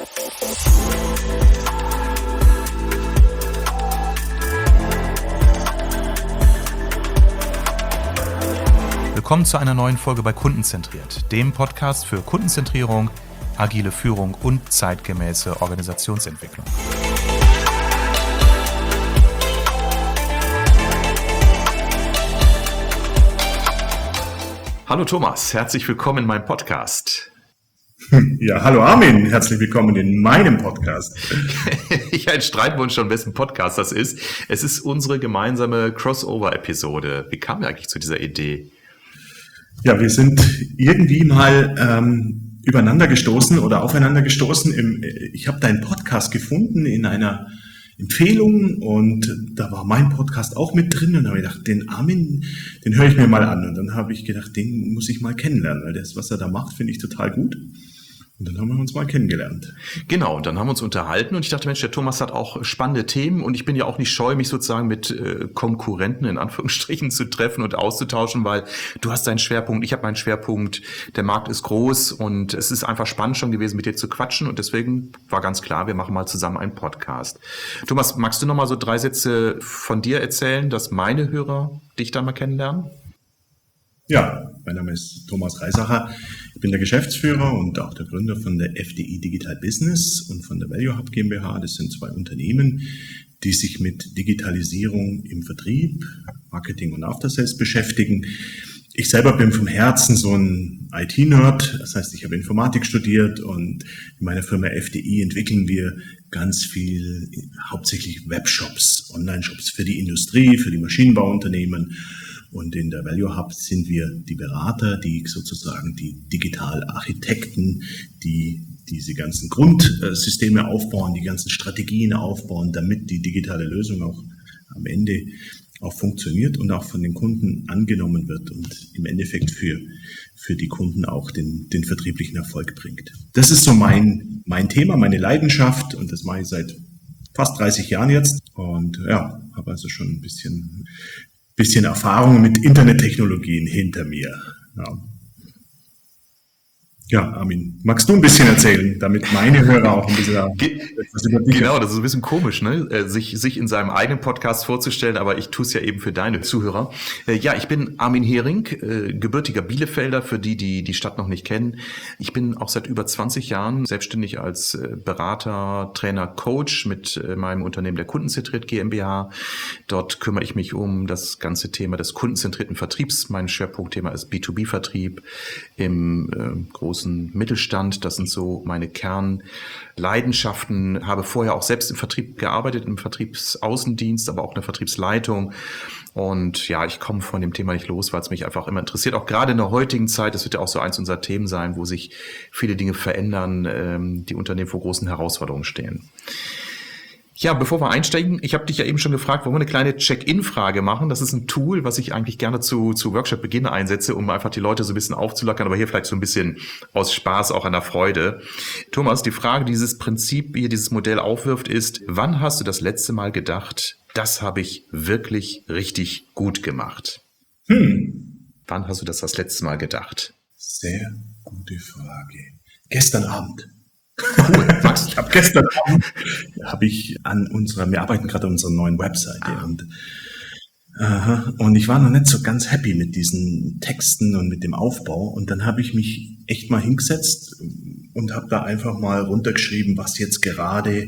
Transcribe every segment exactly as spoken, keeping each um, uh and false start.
Willkommen zu einer neuen Folge bei Kundenzentriert, dem Podcast für Kundenzentrierung, agile Führung und zeitgemäße Organisationsentwicklung. Hallo Thomas, herzlich willkommen in meinem Podcast. Ja, hallo Armin, herzlich willkommen in meinem Podcast. Ja, jetzt streiten wir uns schon, wessen Podcast das ist. Es ist unsere gemeinsame Crossover-Episode. Wie kamen wir eigentlich zu dieser Idee? Ja, wir sind irgendwie mal ähm, übereinander gestoßen oder aufeinander gestoßen. Im, ich habe deinen Podcast gefunden in einer Empfehlung und da war mein Podcast auch mit drin und da habe ich gedacht, den Armin, den höre ich mir mal an. Und dann habe ich gedacht, den muss ich mal kennenlernen, weil das, was er da macht, finde ich total gut. Und dann haben wir uns mal kennengelernt. Genau, und dann haben wir uns unterhalten und ich dachte, Mensch, der Thomas hat auch spannende Themen und ich bin ja auch nicht scheu, mich sozusagen mit äh, Konkurrenten in Anführungsstrichen zu treffen und auszutauschen, weil du hast deinen Schwerpunkt, ich habe meinen Schwerpunkt, der Markt ist groß und es ist einfach spannend schon gewesen, mit dir zu quatschen und deswegen war ganz klar, wir machen mal zusammen einen Podcast. Thomas, magst du noch mal so drei Sätze von dir erzählen, dass meine Hörer dich dann mal kennenlernen? Ja, mein Name ist Thomas Reisacher. Ich bin der Geschäftsführer und auch der Gründer von der F D I Digital Business und von der Value Hub GmbH. Das sind zwei Unternehmen, die sich mit Digitalisierung im Vertrieb, Marketing und After Sales beschäftigen. Ich selber bin vom Herzen so ein I T-Nerd. Das heißt, ich habe Informatik studiert und in meiner Firma F D I entwickeln wir ganz viel, hauptsächlich Webshops, Online-Shops für die Industrie, für die Maschinenbauunternehmen. Und in der Value Hub sind wir die Berater, die sozusagen die Digitalarchitekten, die diese ganzen Grundsysteme aufbauen, die ganzen Strategien aufbauen, damit die digitale Lösung auch am Ende auch funktioniert und auch von den Kunden angenommen wird und im Endeffekt für, für die Kunden auch den, den vertrieblichen Erfolg bringt. Das ist so mein, mein Thema, meine Leidenschaft und das mache ich seit fast dreißig Jahren jetzt und ja, habe also schon ein bisschen bisschen Erfahrung mit Internettechnologien hinter mir. Ja. Ja, Armin, magst du ein bisschen erzählen, damit meine Hörer auch ein bisschen Ge- etwas über dich Genau, das ist ein bisschen komisch, ne? sich, sich in seinem eigenen Podcast vorzustellen, aber ich tue es ja eben für deine Zuhörer. Ja, ich bin Armin Hering, gebürtiger Bielefelder, für die, die die Stadt noch nicht kennen. Ich bin auch seit über zwanzig Jahren selbstständig als Berater, Trainer, Coach mit meinem Unternehmen der Kundenzentriert GmbH. Dort kümmere ich mich um das ganze Thema des kundenzentrierten Vertriebs. Mein Schwerpunktthema ist B zwei B-Vertrieb im äh, großen Mittelstand. Das sind so meine Kernleidenschaften. Habe vorher auch selbst im Vertrieb gearbeitet, im Vertriebsaußendienst, aber auch in der Vertriebsleitung. Und ja, ich komme von dem Thema nicht los, weil es mich einfach immer interessiert. Auch gerade in der heutigen Zeit, das wird ja auch so eins unserer Themen sein, wo sich viele Dinge verändern, ähm, die Unternehmen vor großen Herausforderungen stehen. Ja, bevor wir einsteigen, ich habe dich ja eben schon gefragt, wollen wir eine kleine Check-in-Frage machen? Das ist ein Tool, was ich eigentlich gerne zu, zu Workshop-Beginn einsetze, um einfach die Leute so ein bisschen aufzulockern, aber hier vielleicht so ein bisschen aus Spaß, auch an der Freude. Thomas, die Frage, die dieses Prinzip hier, dieses Modell aufwirft, ist, wann hast du das letzte Mal gedacht, das habe ich wirklich richtig gut gemacht? Hm. Wann hast du das das letzte Mal gedacht? Sehr gute Frage. Gestern Abend. Cool. Max, ich habe gestern Abend habe ich an unserer, wir arbeiten gerade an unserer neuen Webseite ah. und aha, und ich war noch nicht so ganz happy mit diesen Texten und mit dem Aufbau und dann habe ich mich echt mal hingesetzt und habe da einfach mal runtergeschrieben, was jetzt gerade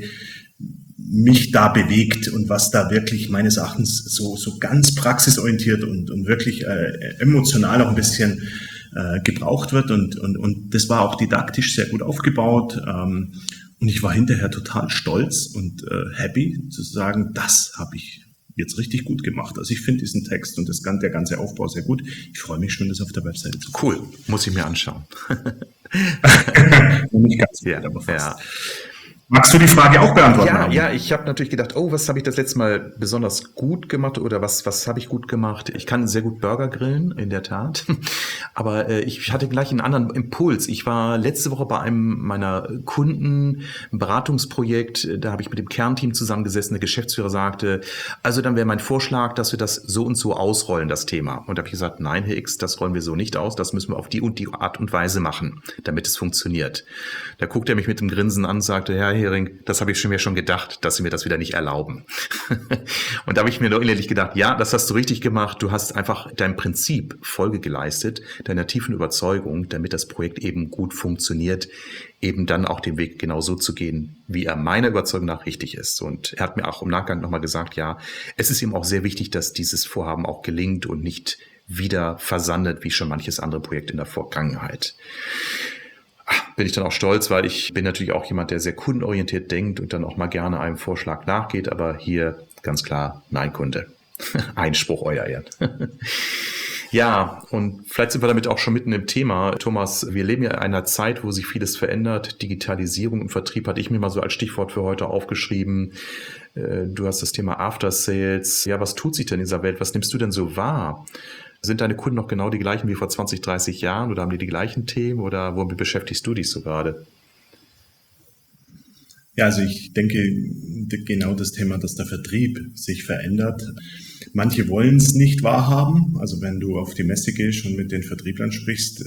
mich da bewegt und was da wirklich meines Erachtens so so ganz praxisorientiert und und wirklich äh, emotional auch ein bisschen äh, gebraucht wird und und und das war auch didaktisch sehr gut aufgebaut ähm, und ich war hinterher total stolz und äh, happy zu sagen, das habe ich jetzt richtig gut gemacht. Also ich finde diesen Text und das ganze, der ganze Aufbau sehr gut. Ich freue mich schon, das auf der Webseite zu finden. Cool, muss ich mir anschauen. Nicht ganz gut, ja, aber fast. Ja. Magst du die Frage auch beantworten? Ja, ja, ich habe natürlich gedacht, oh, was habe ich das letzte Mal besonders gut gemacht oder was was habe ich gut gemacht? Ich kann sehr gut Burger grillen, in der Tat. Aber äh, ich hatte gleich einen anderen Impuls. Ich war letzte Woche bei einem meiner Kunden, ein Beratungsprojekt, da habe ich mit dem Kernteam zusammengesessen. Der Geschäftsführer sagte, also dann wäre mein Vorschlag, dass wir das so und so ausrollen, das Thema. Und da habe ich gesagt, nein, Herr X, das rollen wir so nicht aus, das müssen wir auf die und die Art und Weise machen, damit es funktioniert. Da guckt er mich mit dem Grinsen an und sagte, Herr Hering, das habe ich schon mir schon gedacht, dass Sie mir das wieder nicht erlauben. Und da habe ich mir nur innerlich gedacht, ja, das hast du richtig gemacht. Du hast einfach deinem Prinzip Folge geleistet, deiner tiefen Überzeugung, damit das Projekt eben gut funktioniert, eben dann auch den Weg genau so zu gehen, wie er meiner Überzeugung nach richtig ist. Und er hat mir auch im Nachgang nochmal gesagt, ja, es ist ihm auch sehr wichtig, dass dieses Vorhaben auch gelingt und nicht wieder versandet, wie schon manches andere Projekt in der Vergangenheit. Bin ich dann auch stolz, weil ich bin natürlich auch jemand, der sehr kundenorientiert denkt und dann auch mal gerne einem Vorschlag nachgeht, aber hier ganz klar, nein, Kunde. Einspruch, euer Ehren. Ja, und vielleicht sind wir damit auch schon mitten im Thema. Thomas, wir leben ja in einer Zeit, wo sich vieles verändert. Digitalisierung im Vertrieb hatte ich mir mal so als Stichwort für heute aufgeschrieben. Du hast das Thema After Sales. Ja, was tut sich denn in dieser Welt? Was nimmst du denn so wahr? Sind deine Kunden noch genau die gleichen wie vor zwanzig, dreißig Jahren oder haben die die gleichen Themen oder womit beschäftigst du dich so gerade? Ja, also ich denke, genau das Thema, dass der Vertrieb sich verändert. Manche wollen es nicht wahrhaben. Also wenn du auf die Messe gehst und mit den Vertrieblern sprichst,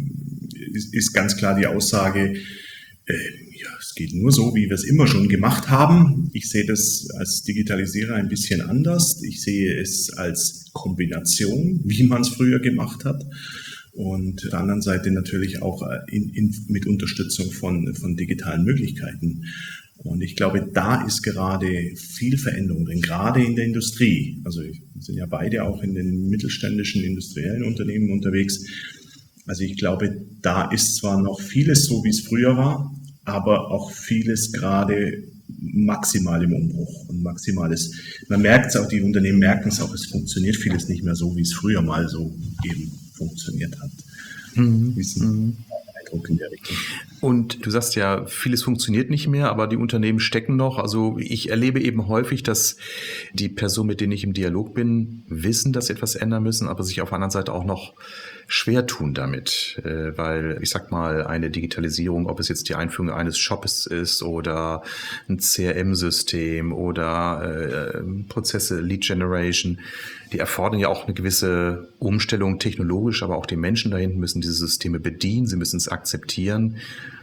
ist, ist ganz klar die Aussage, äh, ja, es geht nur so, wie wir es immer schon gemacht haben. Ich sehe das als Digitalisierer ein bisschen anders. Ich sehe es als Kombination, wie man es früher gemacht hat. Und auf der anderen Seite natürlich auch in, in, mit Unterstützung von, von digitalen Möglichkeiten. Und ich glaube, da ist gerade viel Veränderung drin, gerade in der Industrie. Also wir sind ja beide auch in den mittelständischen industriellen Unternehmen unterwegs. Also ich glaube, da ist zwar noch vieles so, wie es früher war, aber auch vieles gerade maximal im Umbruch und maximales. Man merkt es auch, die Unternehmen merken es auch, es funktioniert vieles nicht mehr so, wie es früher mal so eben funktioniert hat. Mhm. Das ist ein Eindruck in der Richtung. Und du sagst ja, vieles funktioniert nicht mehr, aber die Unternehmen stecken noch. Also ich erlebe eben häufig, dass die Personen, mit denen ich im Dialog bin, wissen, dass sie etwas ändern müssen, aber sich auf der anderen Seite auch noch schwer tun damit, weil ich sag mal, eine Digitalisierung, ob es jetzt die Einführung eines Shops ist oder ein C R M-System oder äh, Prozesse, Lead Generation, die erfordern ja auch eine gewisse Umstellung technologisch, aber auch die Menschen da hinten müssen diese Systeme bedienen, sie müssen es akzeptieren.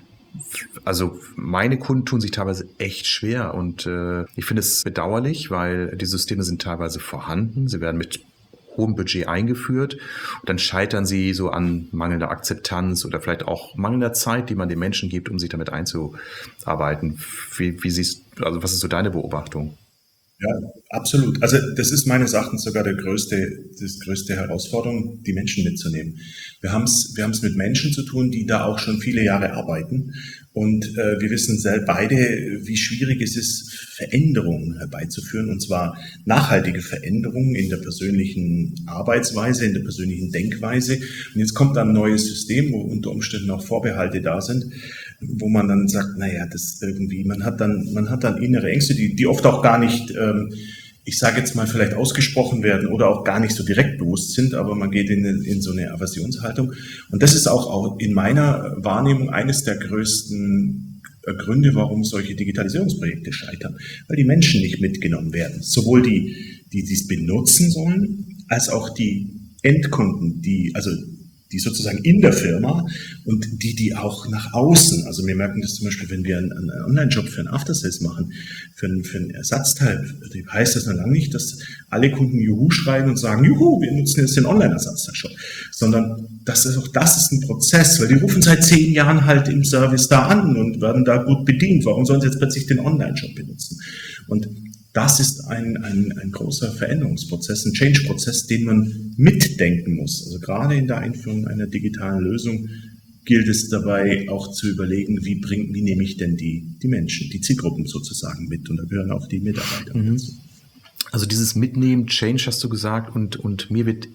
Also meine Kunden tun sich teilweise echt schwer und äh, ich finde es bedauerlich, weil die Systeme sind teilweise vorhanden, sie werden mit hohem Budget eingeführt und dann scheitern sie so an mangelnder Akzeptanz oder vielleicht auch mangelnder Zeit, die man den Menschen gibt, um sich damit einzuarbeiten. Wie, wie siehst du, also was ist so deine Beobachtung? Ja, absolut. Also das ist meines Erachtens sogar der größte, das größte Herausforderung, die Menschen mitzunehmen. Wir haben es, wir haben es mit Menschen zu tun, die da auch schon viele Jahre arbeiten. Und äh, wir wissen selbst beide, wie schwierig es ist, Veränderungen herbeizuführen, und zwar nachhaltige Veränderungen in der persönlichen Arbeitsweise, in der persönlichen Denkweise. Und jetzt kommt dann ein neues System, wo unter Umständen auch Vorbehalte da sind, wo man dann sagt, naja, das irgendwie, man hat dann, man hat dann innere Ängste, die, die oft auch gar nicht, ähm, ich sage jetzt mal, vielleicht ausgesprochen werden oder auch gar nicht so direkt bewusst sind, aber man geht in, in so eine Aversionshaltung. Und das ist auch, auch in meiner Wahrnehmung eines der größten Gründe, warum solche Digitalisierungsprojekte scheitern, weil die Menschen nicht mitgenommen werden. Sowohl die, die dies benutzen sollen, als auch die Endkunden, die, also die sozusagen in der Firma und die, die auch nach außen, also wir merken das zum Beispiel, wenn wir einen, einen Online-Job für einen After-Sales machen, für einen, für einen Ersatzteil, heißt das noch lange nicht, dass alle Kunden Juhu schreien und sagen, Juhu, wir nutzen jetzt den Online-Ersatzteil-Shop, sondern das ist auch, das ist ein Prozess, weil die rufen seit zehn Jahren halt im Service da an und werden da gut bedient. Warum sollen sie jetzt plötzlich den Online-Shop benutzen? Und das ist ein, ein, ein großer Veränderungsprozess, ein Change-Prozess, den man mitdenken muss. Also gerade in der Einführung einer digitalen Lösung gilt es dabei auch zu überlegen, wie bringt, wie nehme ich denn die, die Menschen, die Zielgruppen sozusagen mit? Und da gehören auch die Mitarbeiter mhm. dazu. Also dieses Mitnehmen, Change hast du gesagt, und, und mir wird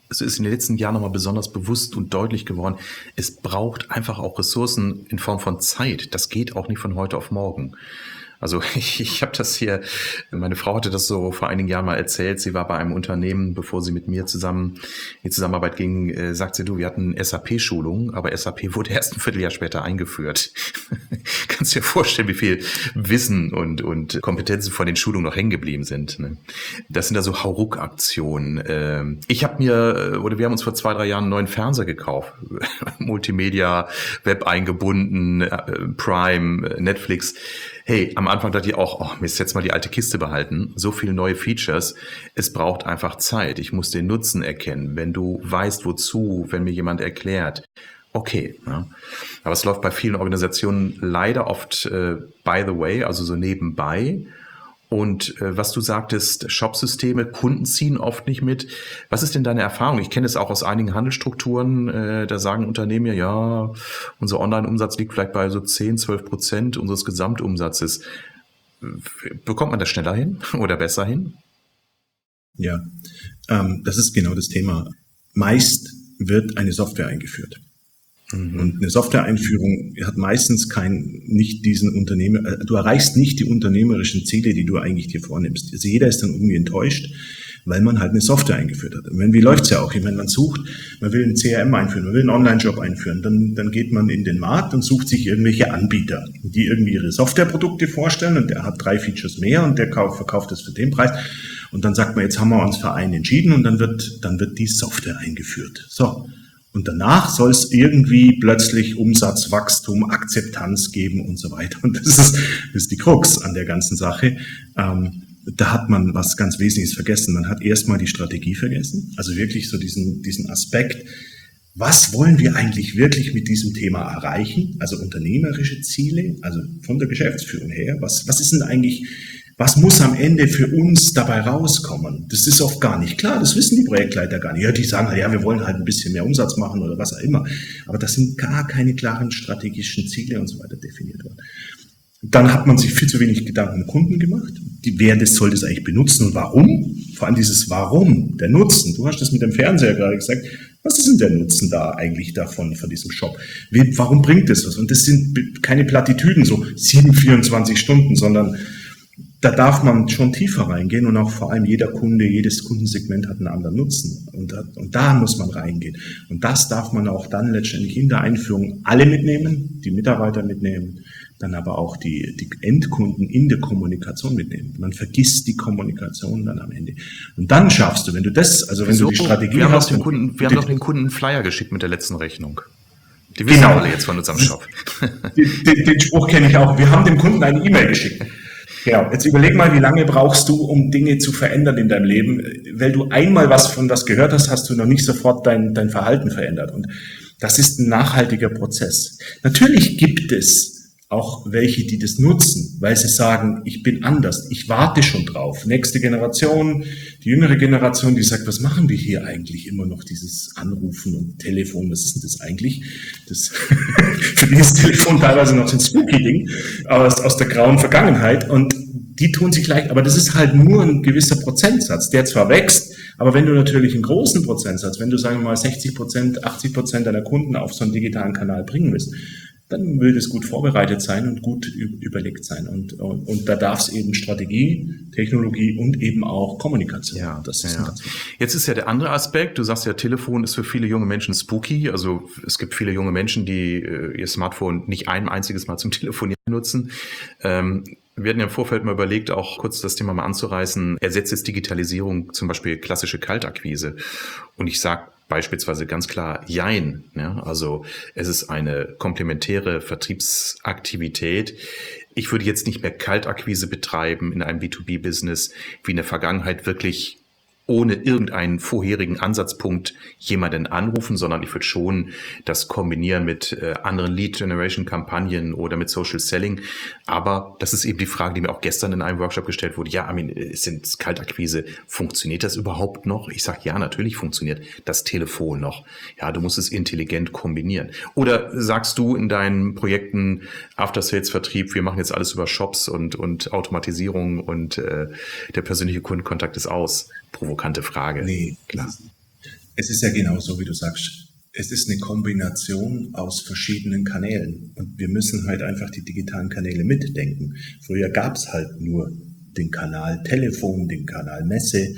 es ist in den letzten Jahren nochmal besonders bewusst und deutlich geworden, es braucht einfach auch Ressourcen in Form von Zeit. Das geht auch nicht von heute auf morgen. Also ich, ich habe das hier, meine Frau hatte das so vor einigen Jahren mal erzählt, sie war bei einem Unternehmen, bevor sie mit mir zusammen in die Zusammenarbeit ging, äh, sagt sie, du, wir hatten S A P-Schulung, aber S A P wurde erst ein Vierteljahr später eingeführt. Kannst dir vorstellen, wie viel Wissen und, und Kompetenzen von den Schulungen noch hängen geblieben sind. Ne? Das sind da so Hauruck-Aktionen. Ähm, ich habe mir, oder wir haben uns vor zwei, drei Jahren einen neuen Fernseher gekauft. Multimedia, Web eingebunden, äh, Prime, Netflix. Hey, am Anfang dachte ich auch, oh, Mist, jetzt mal die alte Kiste behalten. So viele neue Features. Es braucht einfach Zeit. Ich muss den Nutzen erkennen. Wenn du weißt, wozu, wenn mir jemand erklärt, okay. Ja. Aber es läuft bei vielen Organisationen leider oft äh, by the way, also so nebenbei. Und äh, was du sagtest, Shopsysteme, Kunden ziehen oft nicht mit. Was ist denn deine Erfahrung? Ich kenne es auch aus einigen Handelsstrukturen, äh, da sagen Unternehmen ja, ja, unser Online-Umsatz liegt vielleicht bei so zehn, zwölf Prozent unseres Gesamtumsatzes. Bekommt man das schneller hin oder besser hin? Ja, ähm, das ist genau das Thema. Meist wird eine Software eingeführt. Und eine Software-Einführung hat meistens kein, nicht diesen Unternehmer, du erreichst nicht die unternehmerischen Ziele, die du eigentlich dir vornimmst. Also jeder ist dann irgendwie enttäuscht, weil man halt eine Software eingeführt hat. Und wenn, wie läuft's ja auch? Wenn man sucht, man will einen C R M einführen, man will einen Online-Shop einführen, dann, dann geht man in den Markt und sucht sich irgendwelche Anbieter, die irgendwie ihre Softwareprodukte vorstellen und der hat drei Features mehr und der verkauft das für den Preis. Und dann sagt man, jetzt haben wir uns für einen entschieden und dann wird, dann wird die Software eingeführt. So. Und danach soll es irgendwie plötzlich Umsatzwachstum, Akzeptanz geben und so weiter. Und das ist, das ist die Krux an der ganzen Sache. Ähm, da hat man was ganz Wesentliches vergessen. Man hat erstmal die Strategie vergessen. Also wirklich so diesen, diesen Aspekt. Was wollen wir eigentlich wirklich mit diesem Thema erreichen? Also unternehmerische Ziele, also von der Geschäftsführung her. Was, was ist denn eigentlich, was muss am Ende für uns dabei rauskommen? Das ist oft gar nicht klar, das wissen die Projektleiter gar nicht. Ja, die sagen, ja, wir wollen halt ein bisschen mehr Umsatz machen oder was auch immer. Aber das sind gar keine klaren strategischen Ziele und so weiter definiert worden. Dann hat man sich viel zu wenig Gedanken um Kunden gemacht. Die, wer das soll das eigentlich benutzen und warum? Vor allem dieses Warum, der Nutzen. Du hast das mit dem Fernseher gerade gesagt. Was ist denn der Nutzen da eigentlich davon, von diesem Shop? Wie, warum bringt das was? Und das sind keine Plattitüden, so sieben, vierundzwanzig Stunden, sondern da darf man schon tiefer reingehen und auch vor allem jeder Kunde, jedes Kundensegment hat einen anderen Nutzen und, und da muss man reingehen. Und das darf man auch dann letztendlich in der Einführung alle mitnehmen, die Mitarbeiter mitnehmen, dann aber auch die, die Endkunden in der Kommunikation mitnehmen. Man vergisst die Kommunikation dann am Ende. Und dann schaffst du, wenn du das, also wenn so, du die Strategie wir hast. Haben den Kunden, wir haben doch den Kunden einen Flyer geschickt mit der letzten Rechnung. Die wissen genau. alle jetzt von unserem Shop. Den, den, den Spruch kenne ich auch. Wir haben dem Kunden eine E-Mail geschickt. Genau. Jetzt überleg mal, wie lange brauchst du, um Dinge zu verändern in deinem Leben? Weil du einmal was von was gehört hast, hast du noch nicht sofort dein, dein Verhalten verändert. Und das ist ein nachhaltiger Prozess. Natürlich gibt es auch welche, die das nutzen, weil sie sagen, ich bin anders, ich warte schon drauf. Nächste Generation, die jüngere Generation, die sagt, was machen wir hier eigentlich immer noch, dieses Anrufen und Telefon, was ist denn das eigentlich? Das für die ist Telefon teilweise noch so ein spooky Ding, aus, aus der grauen Vergangenheit und die tun sich leicht, aber das ist halt nur ein gewisser Prozentsatz, der zwar wächst, aber wenn du natürlich einen großen Prozentsatz, wenn du sagen wir mal sechzig Prozent, achtzig Prozent deiner Kunden auf so einen digitalen Kanal bringen willst, dann will das gut vorbereitet sein und gut überlegt sein. Und, und, und da darf es eben Strategie, Technologie und eben auch Kommunikation. Ja, das ist ja. Ganz Jetzt ist ja der andere Aspekt, du sagst ja, Telefon ist für viele junge Menschen spooky. Also es gibt viele junge Menschen, die äh, ihr Smartphone nicht ein einziges Mal zum Telefonieren nutzen. Ähm, Wir hatten ja im Vorfeld mal überlegt, auch kurz das Thema mal anzureißen, ersetzt jetzt Digitalisierung zum Beispiel klassische Kaltakquise? Und ich sage beispielsweise ganz klar Jein. Ja? Also es ist eine komplementäre Vertriebsaktivität. Ich würde jetzt nicht mehr Kaltakquise betreiben in einem B zwei B-Business, wie in der Vergangenheit wirklich ohne irgendeinen vorherigen Ansatzpunkt jemanden anrufen, sondern ich würde schon das kombinieren mit äh, anderen Lead-Generation-Kampagnen oder mit Social Selling. Aber das ist eben die Frage, die mir auch gestern in einem Workshop gestellt wurde. Ja, I mean, es sind Kaltakquise. Funktioniert das überhaupt noch? Ich sage, ja, natürlich funktioniert das Telefon noch. Ja, du musst es intelligent kombinieren. Oder sagst du in deinen Projekten After-Sales-Vertrieb, wir machen jetzt alles über Shops und, und Automatisierung und äh, der persönliche Kundenkontakt ist aus? Provokante Frage. Nee, klar. Es ist ja genau so, wie du sagst. Es ist eine Kombination aus verschiedenen Kanälen. Und wir müssen halt einfach die digitalen Kanäle mitdenken. Früher gab es halt nur den Kanal Telefon, den Kanal Messe,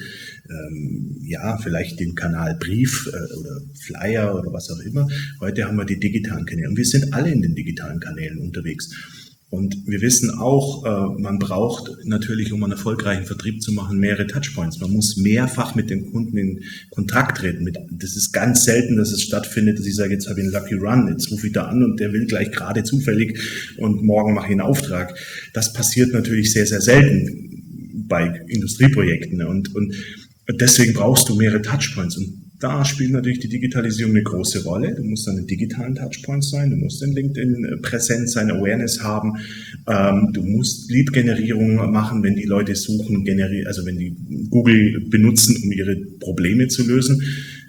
ähm, ja, vielleicht den Kanal Brief äh, oder Flyer oder was auch immer. Heute haben wir die digitalen Kanäle. Und wir sind alle in den digitalen Kanälen unterwegs. Und wir wissen auch, äh, man braucht natürlich, um einen erfolgreichen Vertrieb zu machen, mehrere Touchpoints. Man muss mehrfach mit dem Kunden in Kontakt treten. Mit, das ist ganz selten, dass es stattfindet, dass ich sage, jetzt habe ich einen Lucky Run, jetzt rufe ich da an und der will gleich gerade zufällig und morgen mache ich einen Auftrag. Das passiert natürlich sehr, sehr selten bei Industrieprojekten. Und, und deswegen brauchst du mehrere Touchpoints. Und da spielt natürlich die Digitalisierung eine große Rolle. Du musst dann in digitalen Touchpoints sein, du musst in LinkedIn präsent sein, Awareness haben, ähm, du musst Lead-Generierung machen, wenn die Leute suchen, generi- also wenn die Google benutzen, um ihre Probleme zu lösen.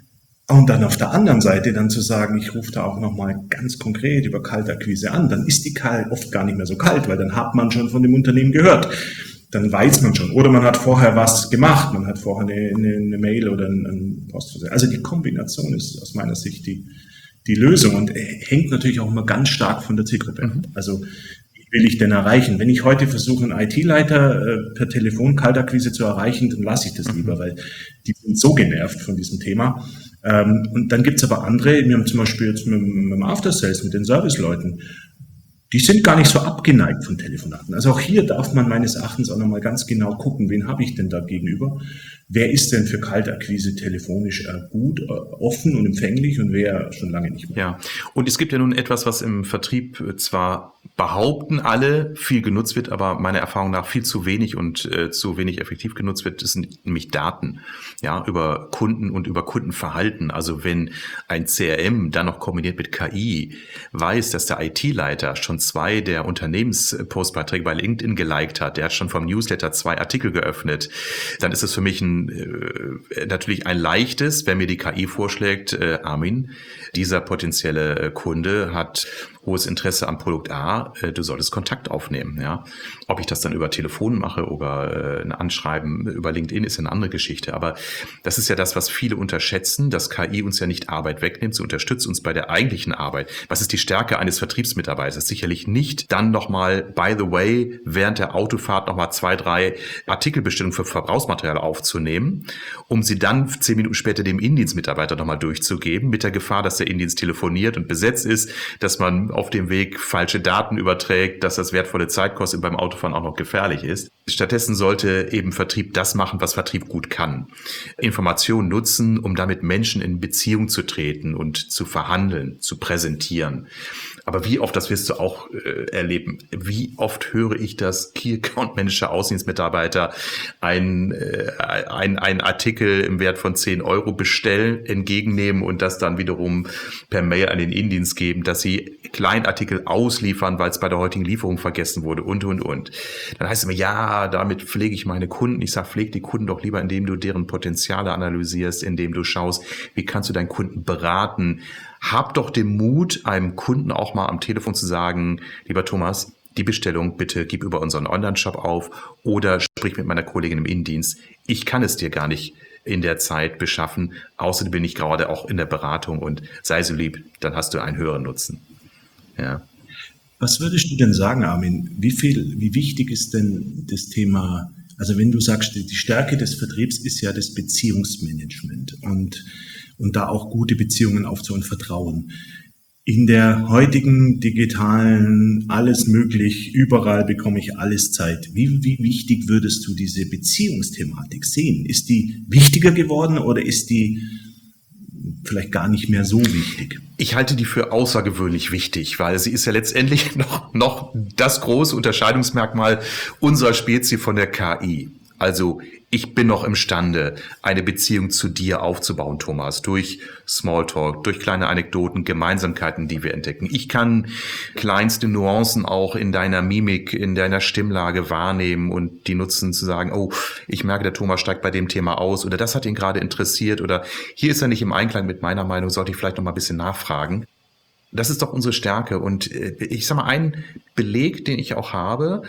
Und dann auf der anderen Seite dann zu sagen, ich rufe da auch nochmal ganz konkret über Kaltakquise an, dann ist die kalt oft gar nicht mehr so kalt, weil dann hat man schon von dem Unternehmen gehört. Dann weiß man schon. Oder man hat vorher was gemacht. Man hat vorher eine, eine, eine Mail oder einen Postversand. Also die Kombination ist aus meiner Sicht die, die Lösung und hängt natürlich auch immer ganz stark von der Zielgruppe ab. Also wie will ich denn erreichen? Wenn ich heute versuche, einen I T-Leiter äh, per Telefon Kaltakquise zu erreichen, dann lasse ich das lieber, weil die sind so genervt von diesem Thema. Ähm, und dann gibt's aber andere, wir haben zum Beispiel jetzt mit, mit dem After Sales, mit den Serviceleuten, die sind gar nicht so abgeneigt von Telefonaten. Also auch hier darf man meines Erachtens auch nochmal ganz genau gucken, wen habe ich denn da gegenüber? Wer ist denn für Kaltakquise telefonisch äh, gut, äh, offen und empfänglich und wer schon lange nicht mehr? Ja, und es gibt ja nun etwas, was im Vertrieb zwar behaupten alle viel genutzt wird, aber meiner Erfahrung nach viel zu wenig und äh, zu wenig effektiv genutzt wird, das sind nämlich Daten, ja, über Kunden und über Kundenverhalten. Also wenn ein C R M dann noch kombiniert mit K I weiß, dass der I T-Leiter schon zwei der Unternehmenspostbeiträge bei LinkedIn geliked hat, der hat schon vom Newsletter zwei Artikel geöffnet, dann ist es für mich ein, äh, natürlich ein leichtes, wenn mir die K I vorschlägt, äh, Armin, dieser potenzielle äh, Kunde hat hohes Interesse am Produkt A, äh, du solltest Kontakt aufnehmen. Ja, ob ich das dann über Telefon mache oder äh, ein Anschreiben über LinkedIn ist eine andere Geschichte. Aber das ist ja das, was viele unterschätzen, dass K I uns ja nicht Arbeit wegnimmt, sie unterstützt uns bei der eigentlichen Arbeit. Was ist die Stärke eines Vertriebsmitarbeiters? Sicherlich nicht dann nochmal, by the way, während der Autofahrt nochmal zwei, drei Artikelbestellungen für Verbrauchsmaterial aufzunehmen, um sie dann zehn Minuten später dem Indienstmitarbeiter nochmal durchzugeben, mit der Gefahr, dass der Indienst telefoniert und besetzt ist, dass man auf dem Weg falsche Daten überträgt, dass das wertvolle Zeit kostet und beim Autofahren auch noch gefährlich ist. Stattdessen sollte eben Vertrieb das machen, was Vertrieb gut kann. Informationen nutzen, um damit Menschen in Beziehung zu treten und zu verhandeln, zu präsentieren. Aber wie oft, das wirst du auch äh, erleben, wie oft höre ich, dass Key Account Manager, Außendienstmitarbeiter ein, äh, ein, ein Artikel im Wert von zehn Euro bestellen, entgegennehmen und das dann wiederum per Mail an den Indienst geben, dass sie Kleinartikel ausliefern, weil es bei der heutigen Lieferung vergessen wurde und, und, und. Dann heißt es immer, ja, damit pflege ich meine Kunden. Ich sage, pflege die Kunden doch lieber, indem du deren Potenziale analysierst, indem du schaust, wie kannst du deinen Kunden beraten. Hab doch den Mut, einem Kunden auch mal am Telefon zu sagen, lieber Thomas, die Bestellung bitte gib über unseren Online-Shop auf oder sprich mit meiner Kollegin im Innendienst. Ich kann es dir gar nicht in der Zeit beschaffen. Außerdem bin ich gerade auch in der Beratung und sei so lieb, dann hast du einen höheren Nutzen. Ja. Was würdest du denn sagen, Armin? Wie viel, wie wichtig ist denn das Thema, also wenn du sagst, die Stärke des Vertriebs ist ja das Beziehungsmanagement und und da auch gute Beziehungen aufzubauen, Vertrauen. In der heutigen digitalen, alles möglich, überall bekomme ich alles Zeit. Wie, wie wichtig würdest du diese Beziehungsthematik sehen? Ist die wichtiger geworden oder ist die vielleicht gar nicht mehr so wichtig? Ich halte die für außergewöhnlich wichtig, weil sie ist ja letztendlich noch, noch das große Unterscheidungsmerkmal unserer Spezies von der K I. Also ich bin noch imstande, eine Beziehung zu dir aufzubauen, Thomas, durch Smalltalk, durch kleine Anekdoten, Gemeinsamkeiten, die wir entdecken. Ich kann kleinste Nuancen auch in deiner Mimik, in deiner Stimmlage wahrnehmen und die nutzen zu sagen, oh, ich merke, der Thomas steigt bei dem Thema aus oder das hat ihn gerade interessiert oder hier ist er nicht im Einklang mit meiner Meinung, sollte ich vielleicht noch mal ein bisschen nachfragen. Das ist doch unsere Stärke. Und ich sag mal, ein Beleg, den ich auch habe,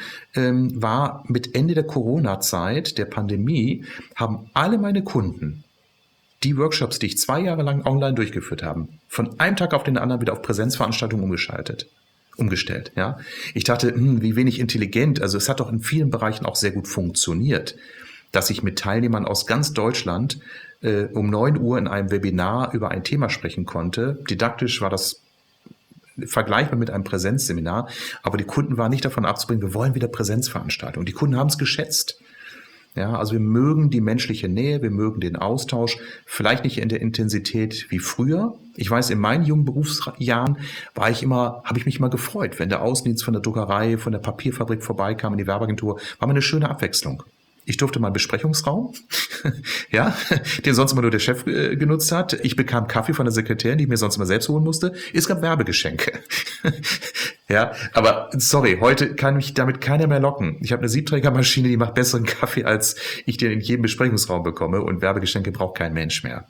war mit Ende der Corona-Zeit, der Pandemie, haben alle meine Kunden die Workshops, die ich zwei Jahre lang online durchgeführt habe, von einem Tag auf den anderen wieder auf Präsenzveranstaltungen umgeschaltet. umgestellt, ja. Ich dachte, hm, wie wenig intelligent. Also es hat doch in vielen Bereichen auch sehr gut funktioniert, dass ich mit Teilnehmern aus ganz Deutschland äh, um neun Uhr in einem Webinar über ein Thema sprechen konnte. Didaktisch war das vergleichbar mit einem Präsenzseminar, aber die Kunden waren nicht davon abzubringen, wir wollen wieder Präsenzveranstaltungen. Die Kunden haben es geschätzt. Ja, also wir mögen die menschliche Nähe, wir mögen den Austausch, vielleicht nicht in der Intensität wie früher. Ich weiß, in meinen jungen Berufsjahren war ich immer, habe ich mich immer gefreut, wenn der Außendienst von der Druckerei, von der Papierfabrik vorbeikam in die Werbeagentur, war mal eine schöne Abwechslung. Ich durfte mal einen Besprechungsraum, ja, den sonst immer nur der Chef äh, genutzt hat. Ich bekam Kaffee von der Sekretärin, die ich mir sonst immer selbst holen musste. Es gab Werbegeschenke. Ja, aber sorry, heute kann mich damit keiner mehr locken. Ich habe eine Siebträgermaschine, die macht besseren Kaffee, als ich den in jedem Besprechungsraum bekomme. Und Werbegeschenke braucht kein Mensch mehr.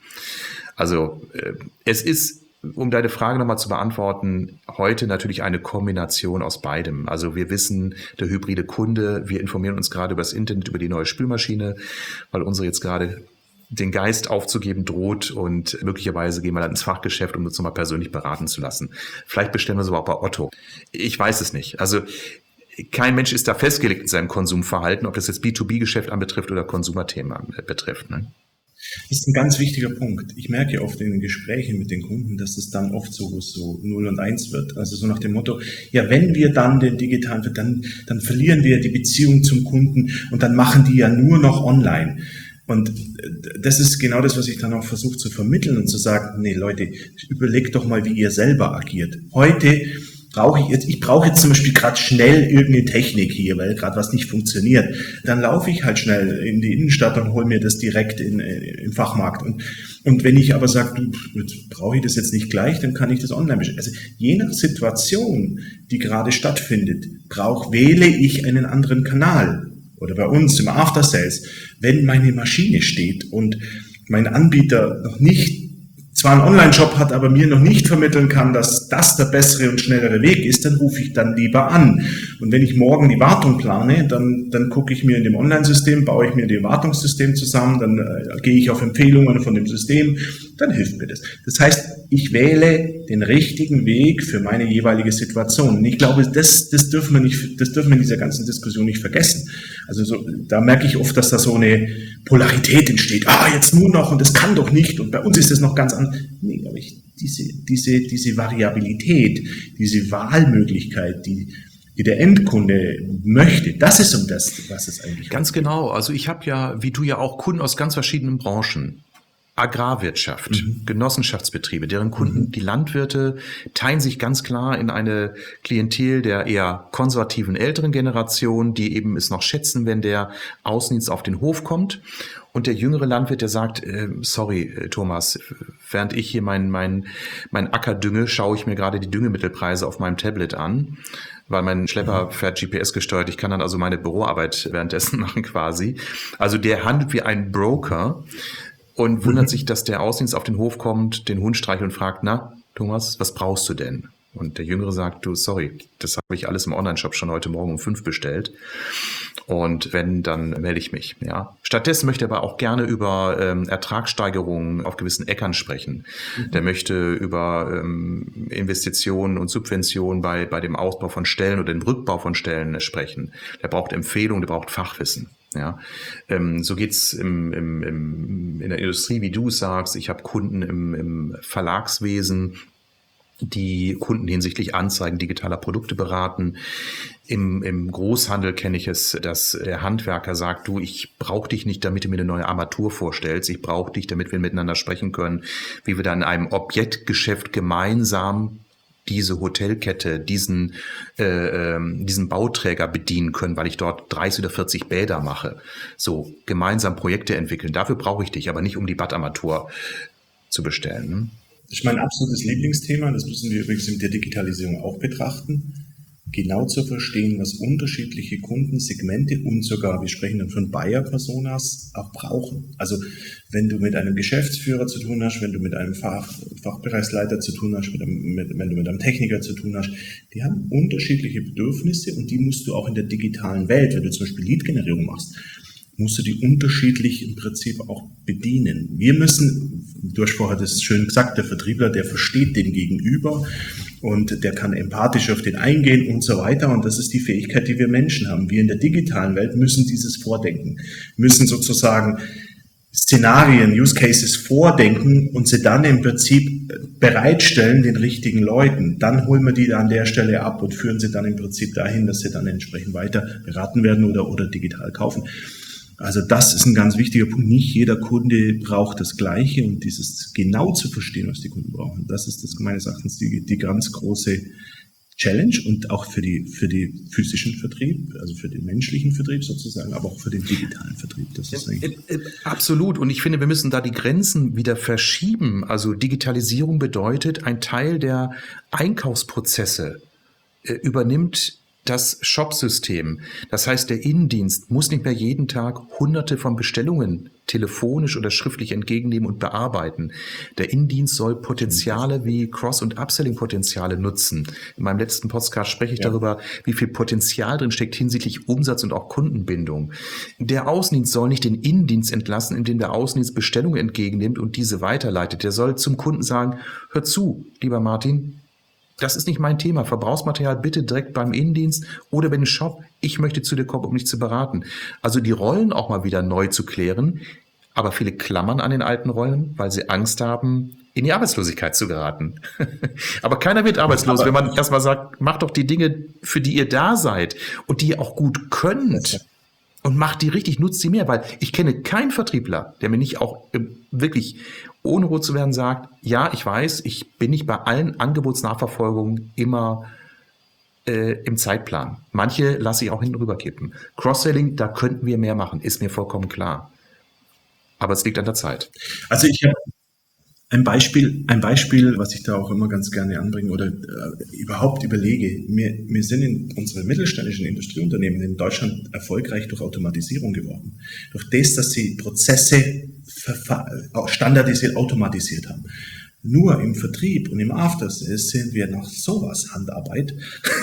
Also äh, es ist, um deine Frage nochmal zu beantworten, heute natürlich eine Kombination aus beidem. Also wir wissen, der hybride Kunde, wir informieren uns gerade über das Internet, über die neue Spülmaschine, weil unsere jetzt gerade den Geist aufzugeben droht und möglicherweise gehen wir dann ins Fachgeschäft, um uns nochmal persönlich beraten zu lassen. Vielleicht bestellen wir sogar auch bei Otto. Ich weiß es nicht. Also kein Mensch ist da festgelegt in seinem Konsumverhalten, ob das jetzt B zwei B-Geschäft anbetrifft oder Konsumerthemen betrifft, ne? Das ist ein ganz wichtiger Punkt. Ich merke oft in den Gesprächen mit den Kunden, dass es dann oft so, so null und eins wird. Also so nach dem Motto, ja, wenn wir dann den digitalen, dann, dann verlieren wir die Beziehung zum Kunden und dann machen die ja nur noch online. Und das ist genau das, was ich dann auch versuche zu vermitteln und zu sagen, nee Leute, überlegt doch mal, wie ihr selber agiert. Heute brauche ich jetzt, ich brauche jetzt zum Beispiel gerade schnell irgendeine Technik hier, weil gerade was nicht funktioniert. Dann laufe ich halt schnell in die Innenstadt und hole mir das direkt in, im Fachmarkt. Und, und wenn ich aber sage, du, brauche ich das jetzt nicht gleich, dann kann ich das online bestellen. Also je nach Situation, die gerade stattfindet, brauche, wähle ich einen anderen Kanal. Oder bei uns im After Sales, wenn meine Maschine steht und mein Anbieter noch nicht zwar einen Online-Shop hat, aber mir noch nicht vermitteln kann, dass das der bessere und schnellere Weg ist, dann rufe ich dann lieber an. Und wenn ich morgen die Wartung plane, dann, dann gucke ich mir in dem Online-System, baue ich mir ein Wartungssystem zusammen, dann äh, gehe ich auf Empfehlungen von dem System, dann hilft mir das. Das heißt, ich wähle den richtigen Weg für meine jeweilige Situation. Und ich glaube, das, das dürfen wir nicht, das dürfen wir in dieser ganzen Diskussion nicht vergessen. Also so, da merke ich oft, dass da so eine Polarität entsteht. Ah, jetzt nur noch und das kann doch nicht und bei uns ist das noch ganz anders. Nee, aber ich, diese, diese, diese Variabilität, diese Wahlmöglichkeit, die, die der Endkunde möchte, das ist um das, was es eigentlich Ganz genau. Also ich habe ja, wie du ja auch, Kunden aus ganz verschiedenen Branchen. Agrarwirtschaft, mhm. Genossenschaftsbetriebe, deren Kunden, mhm. die Landwirte, teilen sich ganz klar in eine Klientel der eher konservativen älteren Generation, die eben es noch schätzen, wenn der Außendienst auf den Hof kommt. Und der jüngere Landwirt, der sagt, äh, sorry Thomas, während ich hier mein, mein, mein Acker dünge, schaue ich mir gerade die Düngemittelpreise auf meinem Tablet an, weil mein Schlepper fährt G P S gesteuert. Ich kann dann also meine Büroarbeit währenddessen machen quasi. Also der handelt wie ein Broker. Und wundert sich, dass der Außendienst auf den Hof kommt, den Hund streichelt und fragt, na, Thomas, was brauchst du denn? Und der Jüngere sagt, du, sorry, das habe ich alles im Onlineshop schon heute Morgen um fünf bestellt. Und wenn, dann melde ich mich. Ja. Stattdessen möchte er aber auch gerne über ähm, Ertragssteigerungen auf gewissen Äckern sprechen. Mhm. Der möchte über ähm, Investitionen und Subventionen bei, bei dem Ausbau von Stellen oder dem Rückbau von Stellen sprechen. Der braucht Empfehlungen, der braucht Fachwissen. Ja, ähm, so geht's im, im, im, in der Industrie, wie du sagst. Ich habe Kunden im, im Verlagswesen, die Kunden hinsichtlich Anzeigen digitaler Produkte beraten. Im, im Großhandel kenne ich es, dass der Handwerker sagt, du, ich brauche dich nicht, damit du mir eine neue Armatur vorstellst. Ich brauche dich, damit wir miteinander sprechen können, wie wir dann in einem Objektgeschäft gemeinsam diese Hotelkette, diesen, äh, diesen Bauträger bedienen können, weil ich dort dreißig oder vierzig Bäder mache. So, gemeinsam Projekte entwickeln. Dafür brauche ich dich, aber nicht, um die Badarmatur zu bestellen. Ne? Das ist mein absolutes Lieblingsthema. Das müssen wir übrigens in der Digitalisierung auch betrachten. Genau zu verstehen, was unterschiedliche Kundensegmente und sogar, wir sprechen dann von Buyer-Personas, auch brauchen. Also wenn du mit einem Geschäftsführer zu tun hast, wenn du mit einem Fach, Fachbereichsleiter zu tun hast, mit einem, mit, wenn du mit einem Techniker zu tun hast, die haben unterschiedliche Bedürfnisse und die musst du auch in der digitalen Welt, wenn du zum Beispiel Lead-Generierung machst, musst du die unterschiedlich im Prinzip auch bedienen. Wir müssen, du hast vorher das schön gesagt, der Vertriebler, der versteht den Gegenüber und der kann empathisch auf den eingehen und so weiter. Und das ist die Fähigkeit, die wir Menschen haben. Wir in der digitalen Welt müssen dieses vordenken, müssen sozusagen Szenarien, Use Cases vordenken und sie dann im Prinzip bereitstellen den richtigen Leuten. Dann holen wir die an der Stelle ab und führen sie dann im Prinzip dahin, dass sie dann entsprechend weiter beraten werden oder, oder digital kaufen. Also das ist ein ganz wichtiger Punkt. Nicht jeder Kunde braucht das Gleiche und dieses genau zu verstehen, was die Kunden brauchen. Das ist das meines Erachtens die, die ganz große Challenge und auch für die, für die physischen Vertrieb, also für den menschlichen Vertrieb sozusagen, aber auch für den digitalen Vertrieb. Das ist eigentlich absolut. Und ich finde, wir müssen da die Grenzen wieder verschieben. Also Digitalisierung bedeutet, ein Teil der Einkaufsprozesse äh, übernimmt das Shop-System. Das heißt, der Innendienst muss nicht mehr jeden Tag hunderte von Bestellungen telefonisch oder schriftlich entgegennehmen und bearbeiten. Der Innendienst soll Potenziale wie Cross- und Upselling-Potenziale nutzen. In meinem letzten Podcast spreche ich ja. darüber, wie viel Potenzial drin steckt hinsichtlich Umsatz und auch Kundenbindung. Der Außendienst soll nicht den Innendienst entlassen, indem der Außendienst Bestellungen entgegennimmt und diese weiterleitet. Der soll zum Kunden sagen, hör zu, lieber Martin, das ist nicht mein Thema. Verbrauchsmaterial bitte direkt beim Innendienst oder bei dem Shop. Ich möchte zu dir kommen, um dich zu beraten. Also die Rollen auch mal wieder neu zu klären. Aber viele klammern an den alten Rollen, weil sie Angst haben, in die Arbeitslosigkeit zu geraten. Aber keiner wird arbeitslos, aber wenn man erstmal sagt, macht doch die Dinge, für die ihr da seid und die ihr auch gut könnt. Und macht die richtig, nutzt sie mehr. Weil ich kenne keinen Vertriebler, der mir nicht auch wirklich ohne rot zu werden sagt, ja, ich weiß, ich bin nicht bei allen Angebotsnachverfolgungen immer äh, im Zeitplan. Manche lasse ich auch hinten rüber kippen. Cross-Selling, da könnten wir mehr machen, ist mir vollkommen klar. Aber es liegt an der Zeit. Also ich habe ein Beispiel, ein Beispiel, was ich da auch immer ganz gerne anbringe oder äh, überhaupt überlege. Wir, wir sind in unseren mittelständischen Industrieunternehmen in Deutschland erfolgreich durch Automatisierung geworden. Durch das, dass sie Prozesse standardisiert, automatisiert haben. Nur im Vertrieb und im After Sales sind wir nach sowas Handarbeit,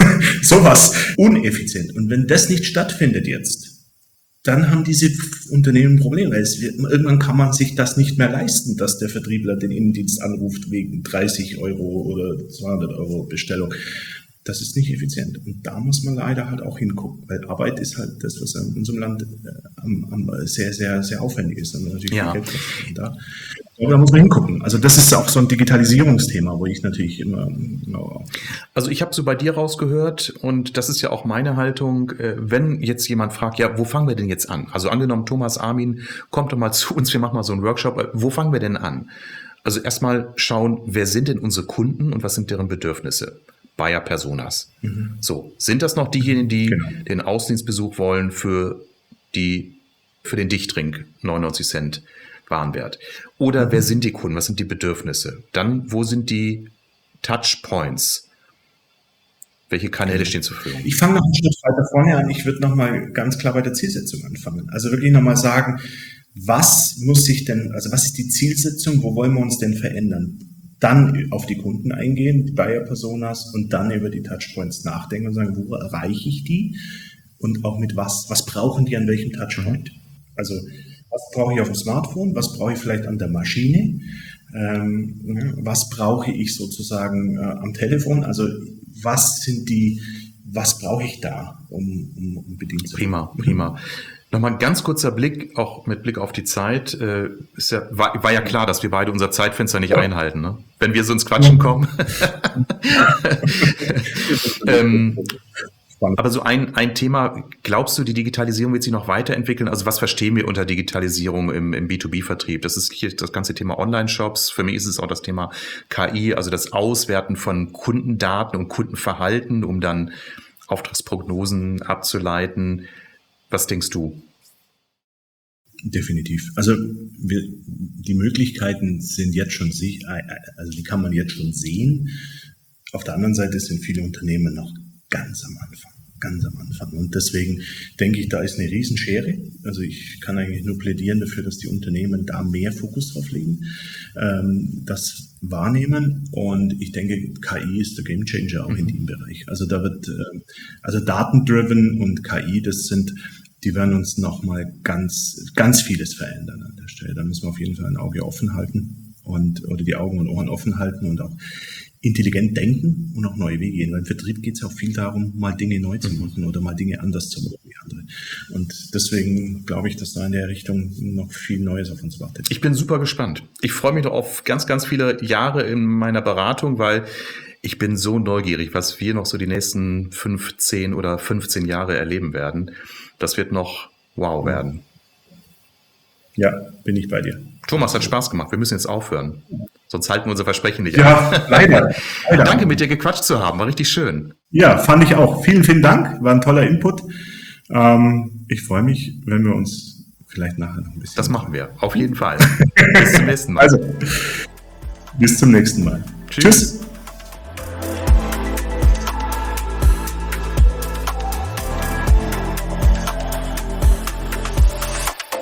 sowas uneffizient. Und wenn das nicht stattfindet jetzt, dann haben diese Unternehmen ein Problem, weil es wird, irgendwann kann man sich das nicht mehr leisten, dass der Vertriebler den Innendienst anruft wegen dreißig Euro oder zweihundert Euro Bestellung. Das ist nicht effizient. Und da muss man leider halt auch hingucken, weil Arbeit ist halt das, was in unserem Land äh, am, am sehr, sehr, sehr aufwendig ist. Und natürlich ja. viel Geld kostet. Da, da muss man hingucken. Also das ist auch so ein Digitalisierungsthema, wo ich natürlich immer... Genau, also ich habe so bei dir rausgehört und das ist ja auch meine Haltung, äh, wenn jetzt jemand fragt, ja, wo fangen wir denn jetzt an? Also angenommen, Thomas, Armin, kommt doch mal zu uns, wir machen mal so einen Workshop. Äh, wo fangen wir denn an? Also erstmal schauen, wer sind denn unsere Kunden und was sind deren Bedürfnisse? Buyer Personas. Mhm. So, sind das noch diejenigen, die genau. den Außendienstbesuch wollen für die, für den Dichttrink, neunundneunzig Cent Warenwert? Oder mhm. wer sind die Kunden? Was sind die Bedürfnisse? Dann, wo sind die Touchpoints? Welche Kanäle stehen zur Verfügung? Ich fange noch einen Schritt weiter vorne an. Ich würde nochmal ganz klar bei der Zielsetzung anfangen. Also wirklich nochmal sagen, was muss sich denn, also was ist die Zielsetzung? Wo wollen wir uns denn verändern? Dann auf die Kunden eingehen, die Buyer-Personas und dann über die Touchpoints nachdenken und sagen, wo erreiche ich die und auch mit was, was brauchen die an welchem Touchpoint? Also was brauche ich auf dem Smartphone, was brauche ich vielleicht an der Maschine, ähm, was brauche ich sozusagen äh, am Telefon, also was sind die, was brauche ich da, um, um, um bedient zu werden? Prima, prima. Nochmal ein ganz kurzer Blick, auch mit Blick auf die Zeit. Äh, ist ja, war, war ja klar, dass wir beide unser Zeitfenster nicht ja. einhalten, ne? Wenn wir so ins Quatschen kommen. ähm, aber so ein, ein Thema, glaubst du, die Digitalisierung wird sich noch weiterentwickeln? Also was verstehen wir unter Digitalisierung im, im B zwei B-Vertrieb? Das ist hier das ganze Thema Online-Shops. Für mich ist es auch das Thema K I, also das Auswerten von Kundendaten und Kundenverhalten, um dann Auftragsprognosen abzuleiten. Was denkst du? Definitiv. Also wir, die Möglichkeiten sind jetzt schon, also die kann man jetzt schon sehen. Auf der anderen Seite sind viele Unternehmen noch ganz am Anfang, ganz am Anfang. Und deswegen denke ich, da ist eine Riesenschere. Also ich kann eigentlich nur plädieren dafür, dass die Unternehmen da mehr Fokus drauf legen, ähm, das wahrnehmen. Und ich denke, K I ist der Gamechanger auch mhm. in dem Bereich. Also da wird, äh, also Datendriven und K I, das sind die werden uns nochmal ganz, ganz vieles verändern an der Stelle. Da müssen wir auf jeden Fall ein Auge offen halten und oder die Augen und Ohren offen halten und auch intelligent denken und auch neue Wege gehen. Weil im Vertrieb geht es auch viel darum, mal Dinge neu zu machen oder mal Dinge anders zu machen wie andere. Und deswegen glaube ich, dass da in der Richtung noch viel Neues auf uns wartet. Ich bin super gespannt. Ich freue mich noch auf ganz, ganz viele Jahre in meiner Beratung, weil ich bin so neugierig, was wir noch so die nächsten fünf, zehn oder fünfzehn Jahre erleben werden. Das wird noch wow werden. Ja, bin ich bei dir. Thomas, hat Spaß gemacht. Wir müssen jetzt aufhören. Sonst halten wir unser Versprechen nicht Ja, an. leider, leider. Danke, mit dir gequatscht zu haben. War richtig schön. Ja, fand ich auch. Vielen, vielen Dank. War ein toller Input. Ähm, ich freue mich, wenn wir uns vielleicht nachher noch ein bisschen... Das machen wir. Auf jeden Fall. Bis zum nächsten Mal. Also, bis zum nächsten Mal. Tschüss. Tschüss.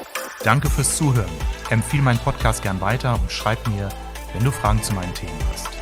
Danke fürs Zuhören. Empfehle meinen Podcast gern weiter und schreib mir, wenn du Fragen zu meinen Themen hast.